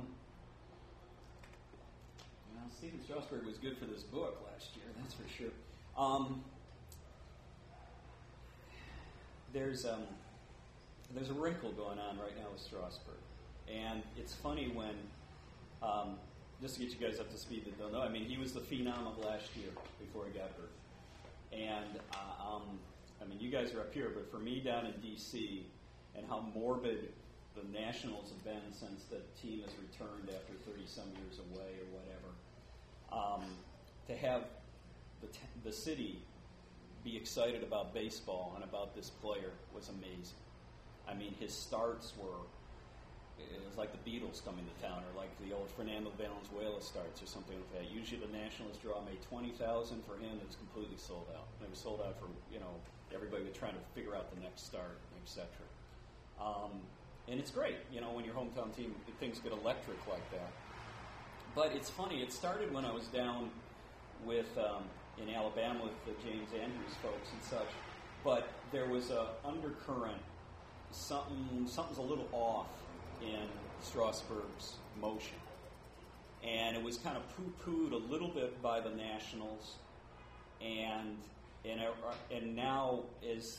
Speaker 2: well, Stephen Strasburg was good for this book last year, that's for sure. Um, there's um, there's a wrinkle going on right now with Strasburg, and it's funny when, um, just to get you guys up to speed that don't know, I mean, he was the phenom of last year before he got hurt, and uh, um, I mean, you guys are up here, but for me down in D C, and how morbid the Nationals have been since the team has returned after thirty-some years away or whatever. Um, to have the, t- the city be excited about baseball and about this player was amazing. I mean, his starts were, it was like the Beatles coming to town, or like the old Fernando Valenzuela starts or something like that. Usually the Nationals draw made twenty thousand. For him, it's completely sold out. It was sold out for, you know, everybody was trying to figure out the next start, et cetera. Um, And it's great, you know, when your hometown team, things get electric like that. But it's funny, it started when I was down with, um, in Alabama with the James Andrews folks and such, but there was a undercurrent, something, something's a little off in Strasburg's motion. And it was kind of poo-pooed a little bit by the Nationals, and, and, and now is...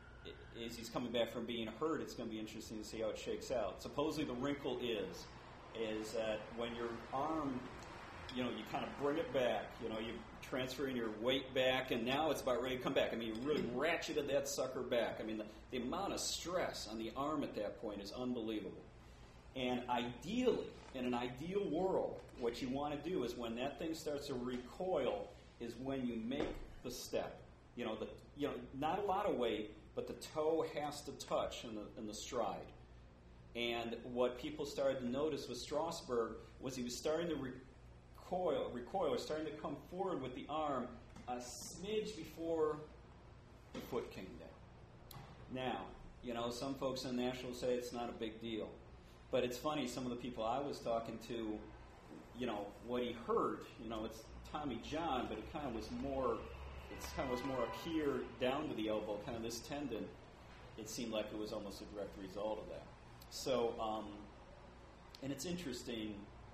Speaker 2: As he's coming back from being hurt, it's going to be interesting to see how it shakes out. Supposedly the wrinkle is, is that when your arm, you know, you kind of bring it back, you know, you're transferring your weight back, and now it's about ready to come back. I mean, you really ratcheted that sucker back. I mean, the, the amount of stress on the arm at that point is unbelievable. And ideally, in an ideal world, what you want to do is when that thing starts to recoil is when you make the step. You know, the, you know, not a lot of weight, but the toe has to touch in the, in the stride. And what people started to notice with Strasburg was he was starting to recoil, recoil, or starting to come forward with the arm a smidge before the foot came down. Now, you know, some folks in the Nationals say it's not a big deal. But it's funny, some of the people I was talking to, you know, what he heard, you know, it's Tommy John, but it kind of was more... It kind of was more up here, down to the elbow, kind of this tendon. It seemed like it was almost a direct result of that. So, um, and it's interesting.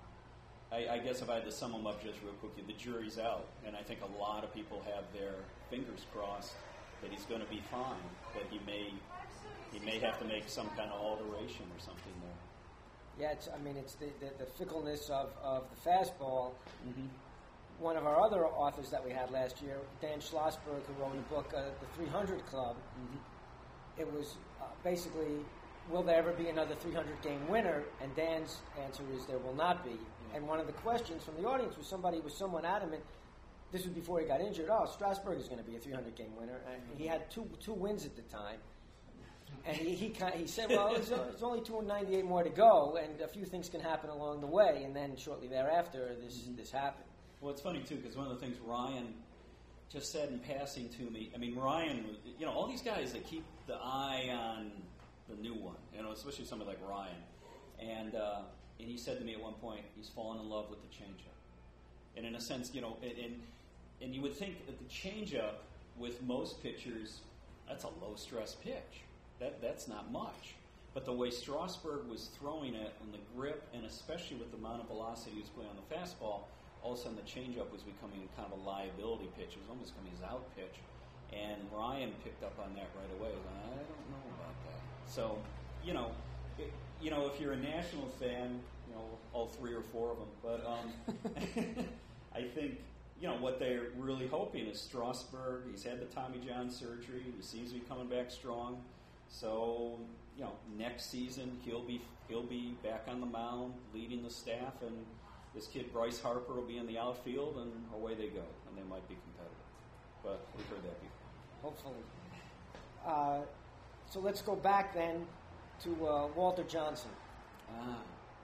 Speaker 2: I, I guess if I had to sum them up just real quickly, the jury's out. And I think a lot of people have their fingers crossed that he's going to be fine, but he may he may have to make some kind of alteration or something there.
Speaker 1: Yeah, it's, I mean, it's the, the, the fickleness of, of the fastball.
Speaker 2: Mm-hmm.
Speaker 1: One of our other authors that we had last year, Dan Schlossberg, who wrote a book, uh, The three hundred Club, mm-hmm. It was uh, basically, will there ever be another three hundred game winner? And Dan's answer is there will not be. Mm-hmm. And one of the questions from the audience was somebody who was somewhat adamant this was before he got injured. Oh, Strasburg is going to be a three hundred game winner. And he had two two wins at the time. And he he, kind of, he said, well, there's, there's only two hundred ninety-eight more to go, and a few things can happen along the way. And then shortly thereafter, this mm-hmm. this happened.
Speaker 2: Well, it's funny, too, because one of the things Ryan just said in passing to me, I mean, Ryan, you know, all these guys that keep the eye on the new one, you know, especially somebody like Ryan. And uh, and he said to me at one point, he's fallen in love with the changeup. And in a sense, you know, and, and, and you would think that the changeup with most pitchers, that's a low-stress pitch. That That's not much. But the way Strasburg was throwing it and the grip, and especially with the amount of velocity he was putting on the fastball, all of a sudden the changeup was becoming kind of a liability pitch. It was almost becoming his out pitch. And Ryan picked up on that right away. I don't know about that. So, you know, it, you know, if you're a Nationals fan, you know, all three or four of them, but um, I think, you know, what they're really hoping is Strasburg. He's had the Tommy John surgery. He seems to be coming back strong. So, you know, next season he'll be he'll be back on the mound, leading the staff, and this kid Bryce Harper will be in the outfield, and away they go, and they might be competitive. But we've heard that before.
Speaker 1: Hopefully. Uh, so let's go back then to uh, Walter Johnson.
Speaker 2: Ah,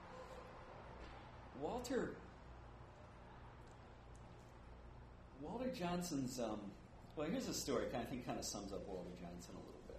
Speaker 2: Walter. Walter Johnson's. Um, well, here's a story. I think kind of sums up Walter Johnson a little bit.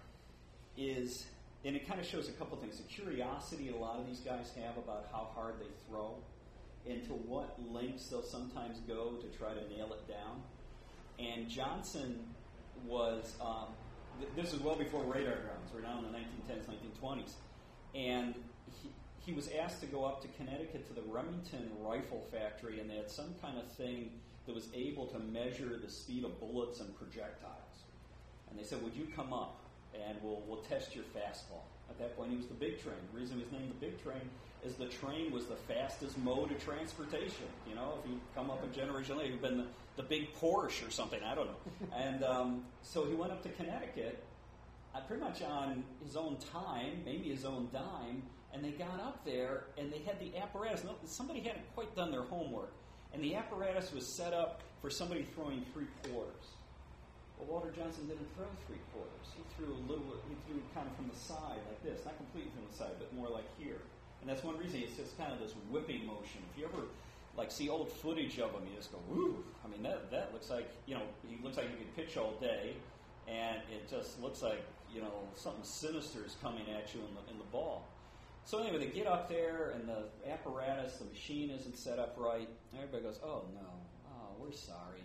Speaker 2: Is and it kind of shows a couple things. The curiosity a lot of these guys have about how hard they throw, and to what lengths they'll sometimes go to try to nail it down. And Johnson was. Um, th- this is well before radar grounds. We're now in the nineteen tens, nineteen twenties, and he, he was asked to go up to Connecticut to the Remington Rifle Factory, and they had some kind of thing that was able to measure the speed of bullets and projectiles. And they said, "Would you come up and we'll we'll test your fastball?" At that point, he was the Big Train. The reason he was named the Big Train is the train was the fastest mode of transportation. You know, if you come up a generation later, he'd been the, the big Porsche or something. I don't know. And um, so he went up to Connecticut, uh, pretty much on his own time, maybe his own dime. And they got up there, and they had the apparatus. No, somebody hadn't quite done their homework, and the apparatus was set up for somebody throwing three quarters. Well, Walter Johnson didn't throw three quarters. He threw a little. He threw kind of from the side, like this, not completely from the side, but more like here. And that's one reason it's just kind of this whipping motion. If you ever like see old footage of him, you just go, "Woo!" I mean, that that looks like you know he looks like he could pitch all day, and it just looks like you know something sinister is coming at you in the in the ball. So anyway, they get up there, and the apparatus, the machine isn't set up right. Everybody goes, "Oh no, oh we're sorry,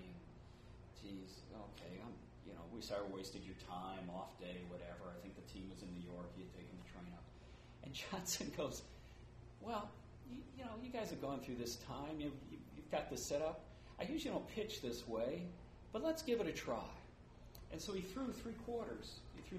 Speaker 2: geez, okay, I'm, you know, we sorry we wasted your time, off day, whatever. I think the team was in New York. He had taken the train up." And Johnson goes, "Well, you, you know, you guys have gone through this time. You, you, you've got this set up. I usually don't pitch this way, but let's give it a try." And so he threw three quarters. He threw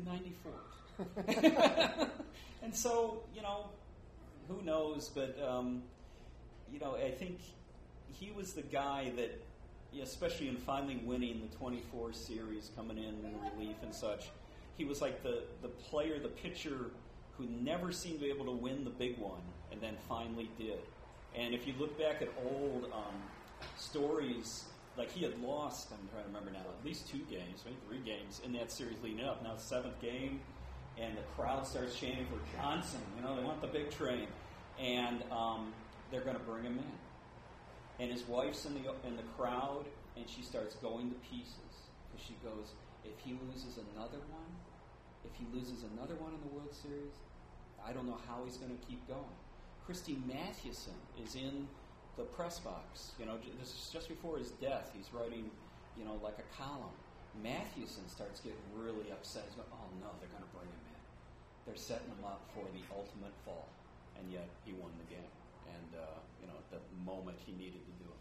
Speaker 2: ninety-fours. And so, you know, who knows? But, um, you know, I think he was the guy that, especially in finally winning the twenty-four series, coming in in relief and such, he was like the, the player, the pitcher who never seemed to be able to win the big one and then finally did. And if you look back at old um, stories, like he had lost, I'm trying to remember now, at least two games, maybe three games in that series leading up. Now, seventh game, and the crowd starts chanting for Johnson. You know, they want the Big Train. And um, they're going to bring him in. And his wife's in the in the crowd, and she starts going to pieces. Because she goes, if he loses another one, if he loses another one in the World Series, I don't know how he's going to keep going. Christy Mathewson is in the press box. You know, this is just before his death. He's writing, you know, like a column. Mathewson starts getting really upset. He's going, oh no, they're going to bring him in. They're setting him up for the ultimate fall. And yet he won the game. And, uh, you know, at the moment he needed to do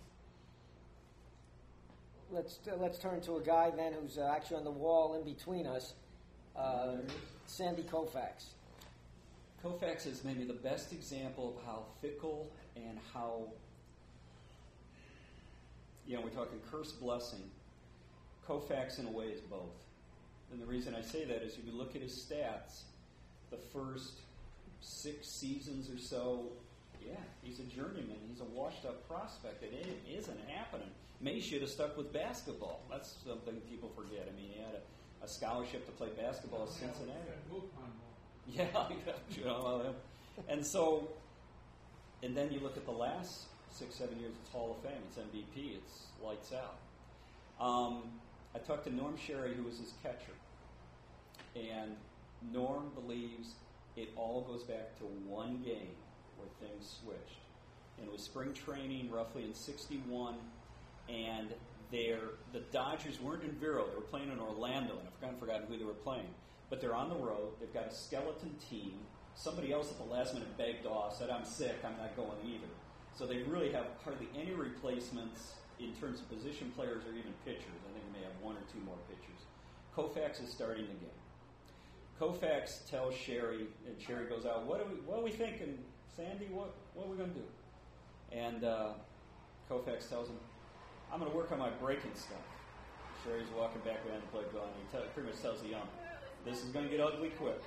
Speaker 2: it.
Speaker 1: Let's uh, let's turn to a guy then who's uh, actually on the wall in between us, uh, Sandy Koufax.
Speaker 2: Koufax is maybe the best example of how fickle and how, you know, we're talking curse blessing. Koufax in a way is both. And the reason I say that is if you look at his stats, the first six seasons or so, Yeah, he's a journeyman. He's a washed-up prospect. It isn't happening. May should have stuck with basketball. That's something people forget. I mean, he had a, a scholarship to play basketball at Cincinnati. Yeah, you know, and so, and then you look at the last six, seven years, it's Hall of Fame, it's M V P, it's lights out. Um, I talked to Norm Sherry, who was his catcher, and Norm believes it all goes back to one game where things switched. And it was spring training roughly in sixty-one, and they're, the Dodgers weren't in Vero, they were playing in Orlando, and I've kind of forgotten who they were playing. But they're on the road, they've got a skeleton team. Somebody else at the last minute begged off, said, I'm sick, I'm not going either. So they really have hardly any replacements in terms of position players or even pitchers. I think they may have one or two more pitchers. Koufax is starting the game. Koufax tells Sherry, and Sherry goes out, what are we, what are we thinking, Sandy? What, what are we going to do? And uh, Koufax tells him, I'm going to work on my breaking stuff. Sherry's walking back behind the plate going, he t- pretty much tells the ump, this is going to get ugly quick.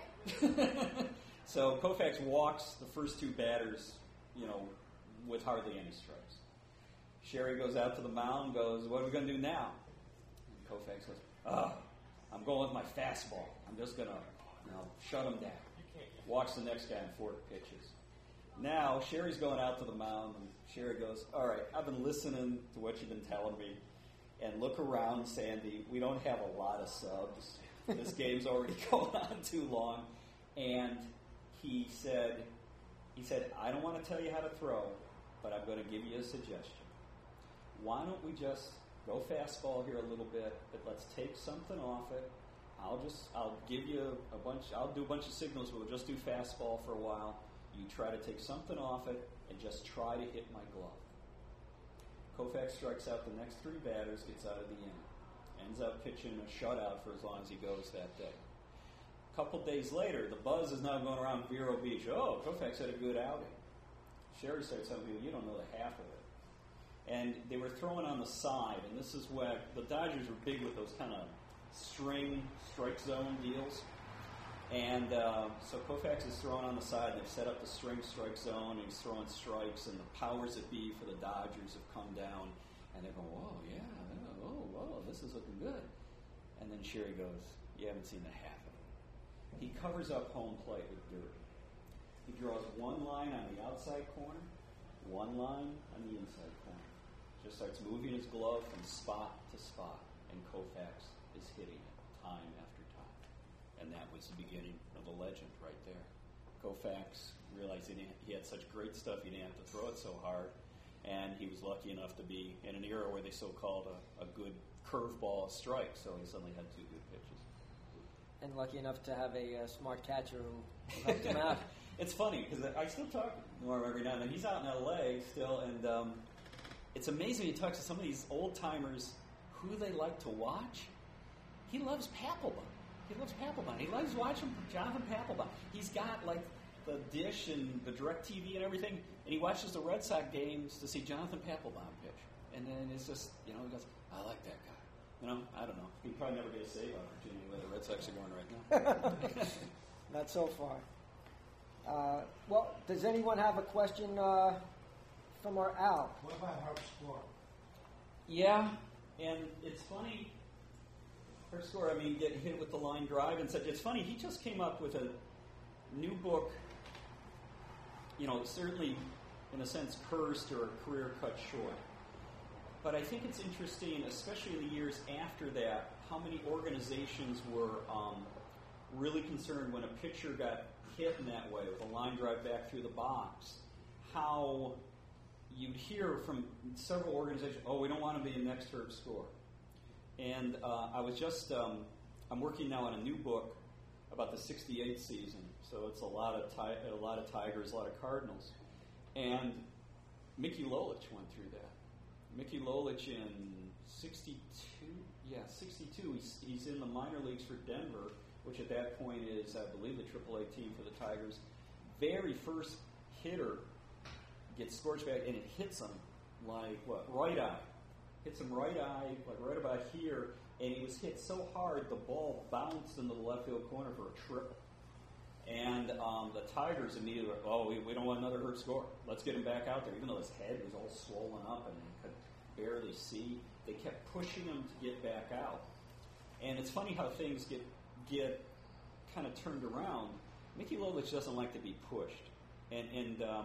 Speaker 2: So Koufax walks the first two batters, you know, with hardly any strikes. Sherry goes out to the mound and goes, what are we going to do now? And Koufax goes, oh, I'm going with my fastball. I'm just going to, you know, shut him down. Walks the next guy in four pitches. Now, Sherry's going out to the mound, and Sherry goes, all right, I've been listening to what you've been telling me, and look around, Sandy. We don't have a lot of subs. This game's already going on too long. And he said, he said, I don't want to tell you how to throw, but I'm going to give you a suggestion. Why don't we just go fastball here a little bit, but let's take something off it. I'll just, I'll give you a bunch, I'll do a bunch of signals, but we'll just do fastball for a while. You try to take something off it and just try to hit my glove. Koufax strikes out the next three batters, gets out of the inning. Ends up pitching a shutout for as long as he goes that day. A couple days later, the buzz is now going around Vero Beach. Oh, Koufax had a good outing. Sherry starts telling people, you don't know the half of it. And they were throwing on the side, and this is where the Dodgers were big with those kind of string strike zone deals. And uh, so Koufax is throwing on the side. They've set up the string strike zone, and he's throwing strikes, and the powers that be for the Dodgers have come down, and they're going, whoa, yeah, yeah, oh, whoa, this is looking good. And then Sherry goes, you haven't seen the half of it. He covers up home plate with dirt. He draws one line on the outside corner, one line on the inside corner. Just starts moving his glove from spot to spot, and Koufax is hitting it time after time. And that was the beginning of the legend right there. Koufax realized he, didn't, he had such great stuff, he didn't have to throw it so hard. And he was lucky enough to be in an era where they so-called a, a good curveball strike, so he suddenly had two good pitches.
Speaker 1: And lucky enough to have a uh, smart catcher who helped him out.
Speaker 2: It's funny, because I still talk to Norm every now and then. He's out in L A still, and um, it's amazing when you talk to some of these old-timers who they like to watch. He loves Papelbon. He loves Papelbon. He loves watching Jonathan Papelbon. He's got, like, the dish and the DirecTV and everything, and he watches the Red Sox games to see Jonathan Papelbon pitch. And then it's just, you know, he goes, I like that guy. You know, I don't know. He'd probably never get a save opportunity where the Red Sox are going right now.
Speaker 1: Not so far. Uh, well, does anyone have a question uh, from our Al?
Speaker 3: What about her score?
Speaker 2: Yeah, and it's funny. Her score, I mean, getting hit with the line drive and such. It's funny, he just came up with a new book, you know, certainly in a sense cursed or a career cut short. But I think it's interesting, especially in the years after that, how many organizations were um, really concerned when a pitcher got hit in that way with a line drive back through the box, how you'd hear from several organizations, oh, we don't want to be a next Herb Score. And uh, I was just, um, I'm working now on a new book about the sixty-eight season. So it's a lot of ti- a lot of Tigers, a lot of Cardinals. And Mickey Lolich went through that. Mickey Lolich in sixty-two, yeah, sixty-two, he's, he's in the minor leagues for Denver, which at that point is, I believe, the triple A team for the Tigers. Very first hitter gets scorched back, and it hits him like, what, right eye. Hits him right eye, like right about here, and he was hit so hard the ball bounced into the left field corner for a triple. And um, the Tigers immediately were, oh, we, we don't want another hurt score. Let's get him back out there. Even though his head was all swollen up and he could barely see, they kept pushing him to get back out. And it's funny how things get get kind of turned around. Mickey Lolich doesn't like to be pushed. And and um,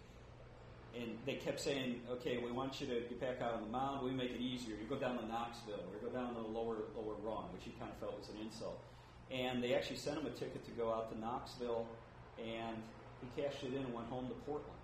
Speaker 2: and they kept saying, okay, we want you to get back out on the mound. We make it easier. You go down to Knoxville or go down to the lower lower run, which he kind of felt was an insult. And they actually sent him a ticket to go out to Knoxville, and he cashed it in and went home to Portland.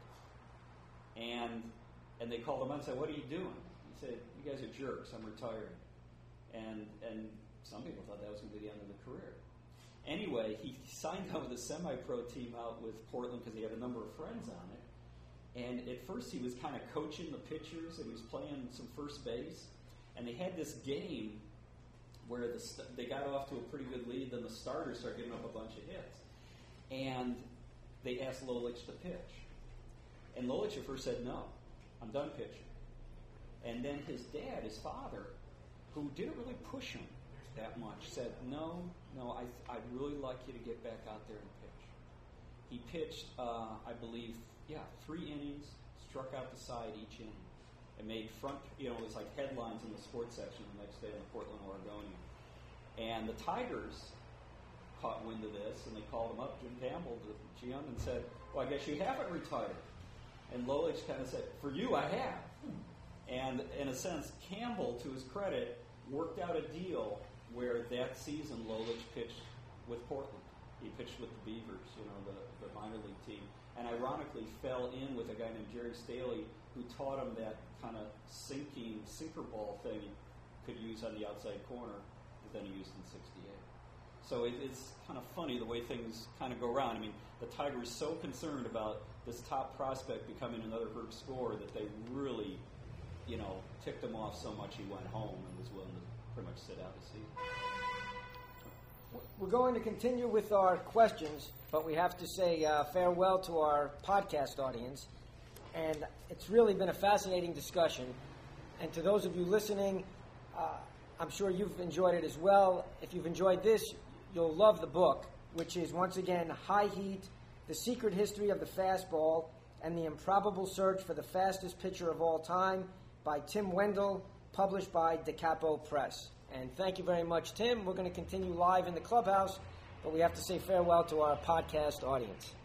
Speaker 2: And and they called him up and said, what are you doing? He said, you guys are jerks. I'm retiring. And and some people thought that was going to be the end of the career. Anyway, he signed on with a semi-pro team out with Portland because he had a number of friends on it. And at first he was kind of coaching the pitchers, and he was playing some first base. And they had this game where the st- they got off to a pretty good lead, then the starters started giving up a bunch of hits. And they asked Lolich to pitch. And Lolich at first said, no, I'm done pitching. And then his dad, his father, who didn't really push him that much, said, no, no, I, th- I'd really like you to get back out there and pitch. He pitched, uh, I believe, yeah, three innings, struck out the side each inning. It made front, you know, it was like headlines in the sports section the next day in the Portland Oregonian. And the Tigers caught wind of this, and they called him up, Jim Campbell, the G M, and said, well, I guess you haven't retired. And Lolich kind of said, for you, I have. And in a sense, Campbell, to his credit, worked out a deal where that season Lolich pitched with Portland. He pitched with the Beavers, you know, the, the minor league team. And ironically fell in with a guy named Jerry Staley, who taught him that kind of sinking sinker ball thing he could use on the outside corner that then he used in sixty-eight. So it, it's kind of funny the way things kind of go around. I mean, the Tigers so concerned about this top prospect becoming another Herb scorer that they really, you know, ticked him off so much he went home and was willing to pretty much sit out the season.
Speaker 1: We're going to continue with our questions, but we have to say uh, farewell to our podcast audience. And it's really been a fascinating discussion. And to those of you listening, uh, I'm sure you've enjoyed it as well. If you've enjoyed this, you'll love the book, which is, once again, High Heat, The Secret History of the Fastball and the Improbable Search for the Fastest Pitcher of All Time by Tim Wendell, published by Da Capo Press. And thank you very much, Tim. We're going to continue live in the clubhouse, but we have to say farewell to our podcast audience.